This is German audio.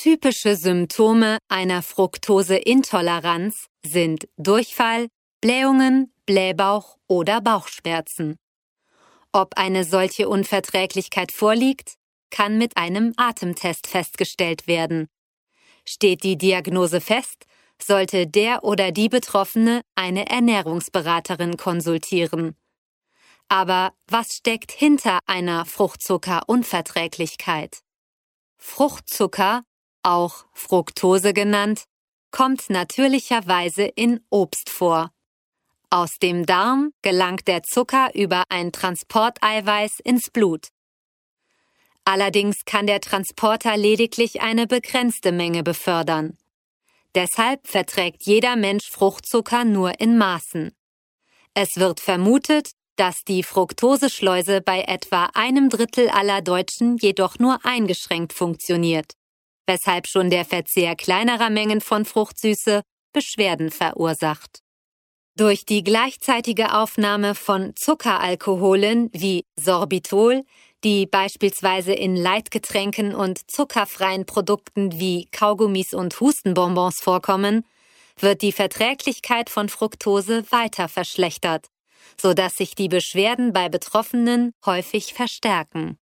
Typische Symptome einer Fructoseintoleranz sind Durchfall, Blähungen, Blähbauch oder Bauchschmerzen. Ob eine solche Unverträglichkeit vorliegt, kann mit einem Atemtest festgestellt werden. Steht die Diagnose fest, sollte der oder die Betroffene eine Ernährungsberaterin konsultieren. Aber was steckt hinter einer Fruchtzuckerunverträglichkeit? Fruchtzucker, auch Fructose genannt, kommt natürlicherweise in Obst vor. Aus dem Darm gelangt der Zucker über ein Transporteiweiß ins Blut. Allerdings kann der Transporter lediglich eine begrenzte Menge befördern. Deshalb verträgt jeder Mensch Fruchtzucker nur in Maßen. Es wird vermutet, dass die Fructoseschleuse bei etwa 1/3 aller Deutschen jedoch nur eingeschränkt funktioniert, weshalb schon der Verzehr kleinerer Mengen von Fruchtsüße Beschwerden verursacht. Durch die gleichzeitige Aufnahme von Zuckeralkoholen wie Sorbitol, die beispielsweise in Leitgetränken und zuckerfreien Produkten wie Kaugummis und Hustenbonbons vorkommen, wird die Verträglichkeit von Fructose weiter verschlechtert, sodass sich die Beschwerden bei Betroffenen häufig verstärken.